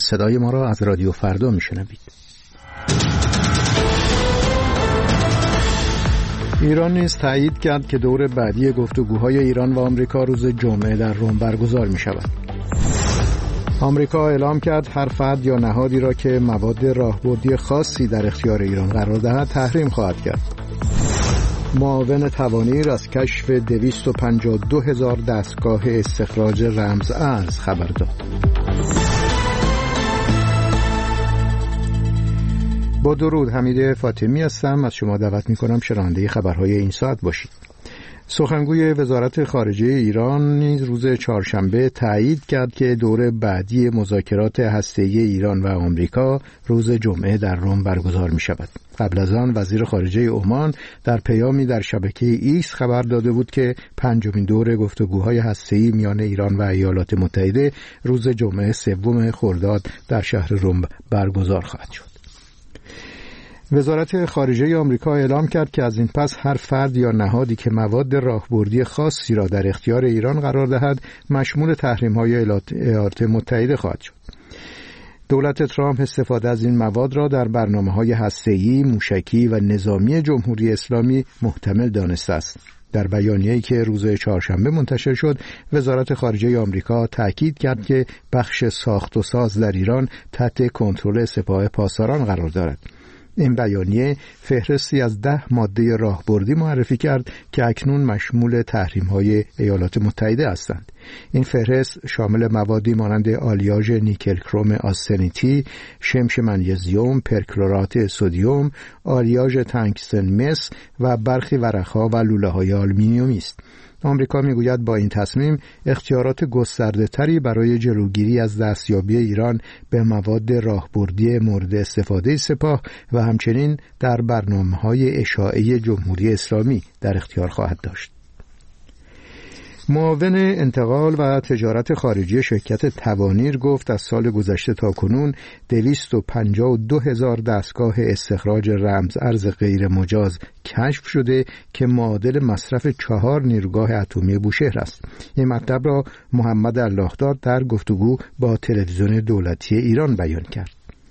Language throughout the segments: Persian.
صدای ما را از رادیو فردا میشنوید. ایران نیز تایید کرد که دور بعدی گفتگوهای ایران و آمریکا روز جمعه در روم برگزار می شود. آمریکا اعلام کرد هر فرد یا نهادی را که مواد راهبردی خاصی در اختیار ایران قرار دهد تحریم خواهد کرد. معاون توانیر از کشف 252,000 دستگاه استخراج رمز ارز خبر داد. با درود، حمید فاطمی هستم. از شما دعوت می‌کنم شنونده خبرهای این ساعت باشید. سخنگوی وزارت خارجه ایران نیز روز چهارشنبه تایید کرد که دور بعدی مذاکرات هسته‌ای ایران و آمریکا روز جمعه در روم برگزار می‌شود. قبل از آن وزیر خارجه عمان در پیامی در شبکه ایکس خبر داده بود که پنجمین دور گفتگوهای هسته‌ای میان ایران و ایالات متحده روز جمعه 3 خرداد در شهر روم برگزار خواهد شد. وزارت خارجه آمریکا اعلام کرد که از این پس هر فرد یا نهادی که مواد راهبردی خاصی را در اختیار ایران قرار دهد مشمول تحریم‌های ایالات متحده خواهد شد. دولت ترامپ استفاده از این مواد را در برنامه‌های هسته‌ای، موشکی و نظامی جمهوری اسلامی محتمل دانسته است. در بیانیه‌ای که روز چهارشنبه منتشر شد، وزارت خارجه آمریکا تاکید کرد که بخش ساخت و ساز در ایران تحت کنترل سپاه پاسداران قرار دارد. این بیانیه فهرستی از 10 ماده راهبردی معرفی کرد که اکنون مشمول تحریم‌های ایالات متحده هستند. این فهرست شامل موادی مانند آلیاژ نیکل کروم آستنیتی، شمش منیزیم، پرکلورات سدیم، آلیاژ تانکستن مس و برخی ورق‌ها و لوله‌های آلومینیومی است. آمریکا میگوید با این تصمیم اختیارات گسترده‌تری برای جلوگیری از دستیابی ایران به مواد راهبردی مورد استفاده سپاه و همچنین در برنامه‌های اشاعه جمهوری اسلامی در اختیار خواهد داشت. معاون انتقال و تجارت خارجی شرکت توانیر گفت از سال گذشته تا کنون 252,000 دستگاه استخراج رمز ارز غیر مجاز کشف شده که معادل مصرف 4 نیروگاه اتمی بوشهر است. این مطلب را محمد اللهداد در گفتگو با تلویزیون دولتی ایران بیان کرد.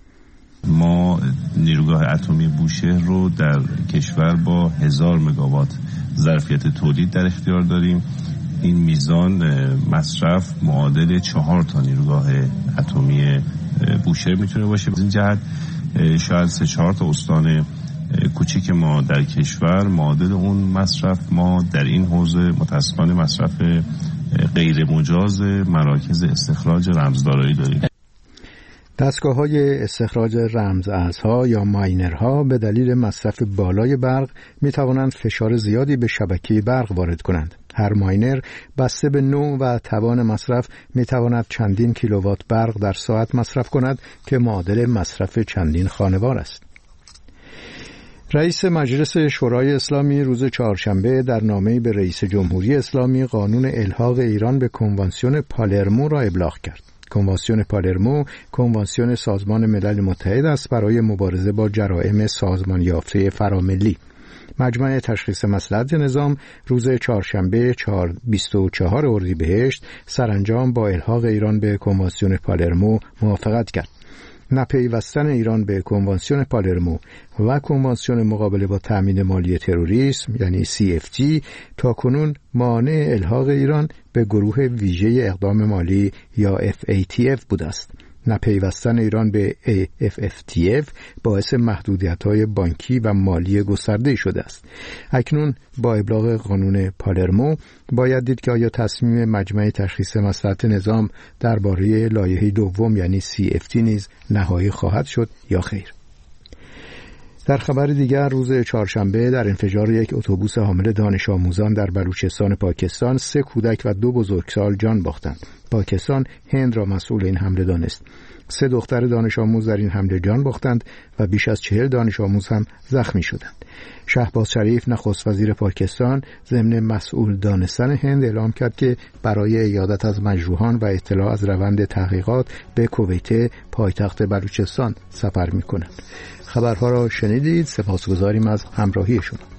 ما نیروگاه اتمی بوشهر رو در کشور با 1000 مگاوات ظرفیت تولید در اختیار داریم. این میزان مصرف معادل 4 تا نیروگاه اتمی بوشهر میتونه باشه. از این جهت شاید 3-4 تا استان کوچیک ما در کشور معادل اون مصرف ما در این حوزه متاسفانه مصرف غیر مجاز مراکز استخراج رمزدارایی داریم. دستگاه‌های استخراج رمز ارزها یا ماینرها به دلیل مصرف بالای برق می‌توانند فشار زیادی به شبکه برق وارد کنند. هر ماینر بسته به نوع و توان مصرف می‌تواند چندین کیلووات برق در ساعت مصرف کند که معادل مصرف چندین خانوار است. رئیس مجلس شورای اسلامی روز چهارشنبه در نامه‌ای به رئیس جمهوری اسلامی قانون الحاق ایران به کنوانسیون پالرمو را ابلاغ کرد. کنوانسیون پالرمو کنوانسیون سازمان ملل متحد است برای مبارزه با جرائم سازمان یافته فراملی. مجمع تشخیص مصلحت نظام روز چهارشنبه 24 اردیبهشت سرانجام با الحاق ایران به کنوانسیون پالرمو موافقت کرد. نپیوستن ایران به کنوانسیون پالرمو و کنوانسیون مقابله با تامین مالی تروریسم یعنی CFT تاکنون مانع الحاق ایران به گروه ویژه اقدام مالی یا FATF بوده است. نپیوستن ایران به FATF باعث محدودیت‌های بانکی و مالی گسترده شده است. اکنون با ابلاغ قانون پالرمو باید دید که آیا تصمیم مجمع تشخیص مصلحت نظام درباره لایحه دوم یعنی CFT نیز نهایی خواهد شد یا خیر. در خبر دیگر روز چهارشنبه در انفجار یک اتوبوس حامل دانش آموزان در بلوچستان پاکستان 3 کودک و 2 بزرگسال جان باختند. پاکستان هند را مسئول این حمله دانست. 3 دختر دانش آموز در این حمله جان باختند و بیش از 40 دانش آموز هم زخمی شدند. شهباز شریف نخست وزیر پاکستان ضمن مسئول دانستن هند اعلام کرد که برای عیادت از مجروحان و اطلاع از روند تحقیقات به کویت پایتخت بلوچستان سفر می‌کند. خبرها را شنیدید. سپاسگزاریم از همراهی شما.